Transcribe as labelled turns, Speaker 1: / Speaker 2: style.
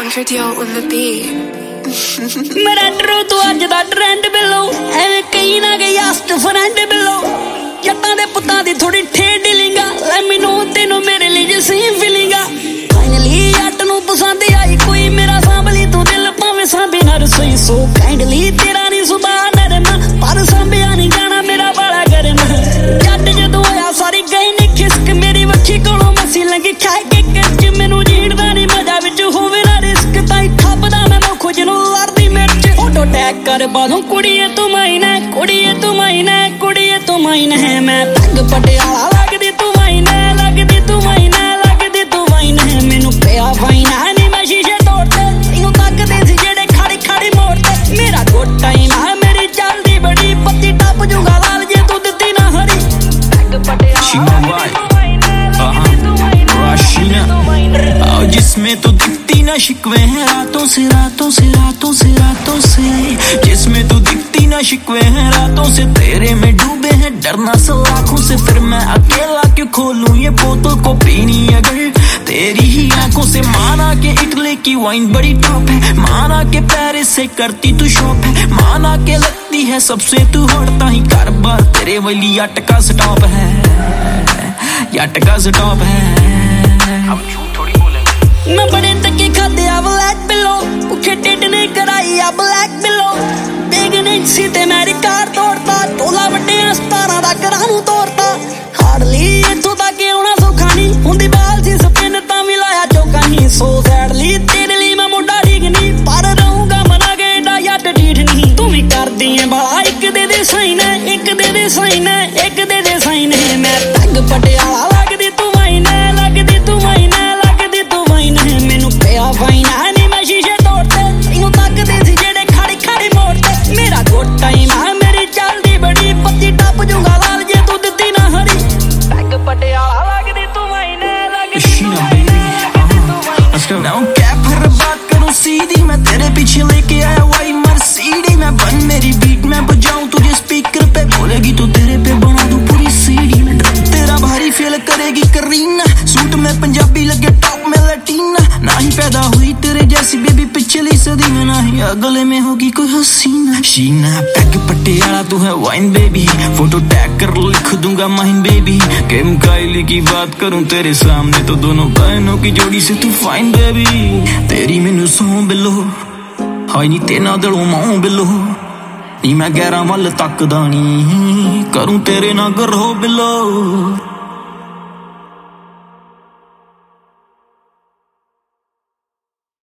Speaker 1: Overdeo on the beat.
Speaker 2: मेरा ड्रो तू अज दा ट्रेंड बिलो एवें कई ना गई आस्ट फ्रेंड बिलो जट्टां दे पुत्तां दी थोड़ी ठेड डीलिंगा let me know तेनू मेरे लिए सेम फीलिंगा फाइनली जट नू पसंद आई कोई मेरा सांभली तू दिल भावें सांभे ना रसोई सो काइंडली तेरा नी सुभाऽ नरम पर सांभिया नी जाना मेरा बाला गरम जट जदों होया सारी गई नी खिसक मेरी वक्खी कोलों मसी लंघी खाए के कच मैनू जीणदा नी मजा विच होवे ना रिस्क ताई ठप्पदा मैं खुद नू लड़दी मिर्च फोटो टैग कर बादों कुड़िए तू माइन है कुड़िए तू माइन है कुड़िए तू माइन है मैं पग पटियाला लगदी तू माइन है लगदी तू माइन है लगदी तू माइन है मैनू पिया फाइन है नी मैं शीशे तोड़ते तैनू तकदे सी जेड़े खड़ी खड़ी मोड़ते मेरा गुड टाइम है मेरी चलदी बड़ी पत्ती टप जूंगा लाल जे तू दित्ती ना हरी पग पटियाला
Speaker 3: जिसमें तो दिखती ना शिकवे हैं रातों से रातों से रातों से रातों से जिसमें तो दिखती ना शिकवे हैं रातों से तेरे में डूबे हैं डरना सलाखों से फिर मैं अकेला क्यों खोलूं ये बोतल को पीनी अगर तेरी ही आंखों से माना के इटली की वाइन बड़ी टॉप है माना के पेरिस से करती तू शॉप है माना के लगती है सबसे तू होड़ता ही कारोबार तेरे वाली अटका स्टॉप है अटका स्टॉप है
Speaker 2: मैं बड़े तके खादे आ ब्लैक बिलो भुखे टिड ने कराई आ ब्लैक बिलो बेगने सी ते मेरी कार तोड़ता टोला वड्डे 17 दा घरां नूं तोड़ता हार्डली इत्थों तक आउणा सौखा नहीं हुंदी बाल सी स्पिन तां भी लाया चौका नहीं सो सैडली तेरे लिए मैं मुंडा ठीक नहीं पर रहूंगा मना के एडा जट ढीठ नहीं तू भी करदी है बाला एक दे साइन है एक दे साइन है एक दे साइन है मैं पग पटियाला लगदी तू माइन है लगदी तू माइन है लगदी तू माइन है मैनू पिया फाइन है नी मैं शीशे तोड़ते तैनू तकदे सी जेड़े खड़ी खड़ी मोड़ते मेरा गुड टाइम है मेरी चलदी बड़ी पत्ती टप जूंगा लाल जे तू दित्ती ना हरी पग पटियाला लगदी तू माइन है लगदी तू माइन है
Speaker 3: ना क्या फिर बात करूं सीधी मैं तेरे पीछे लेके आया वाई मर्सिडीज मैं बन मेरी बीट मैं बजाऊं तुझे स्पीकर पे बोलेगी तो तेरे पे बना दूं पूरी सीडी तेरा भारी फेल करेगी करीना सूट में पंजाबी लगे टॉप में लैटिना ना ही पैदा हुई तेरे जैसी बेबी पिछली सदी में ना ही अगले में होगी कोई हसीना शीना पैग पटियाला तू है वाइन बेबी फोटो टैग कर लिख दूंगा माइन बेबी किम काइली की बात करूं तेरे सामने तो दोनों बहनों की जोड़ी से तू फाइन बेबी तेरी मैनू सौ बिलो हाय नी तेना दिलों मां बिलो नी मैं गैरां वल तकदा नी करूं तेरे ना गरो बिलो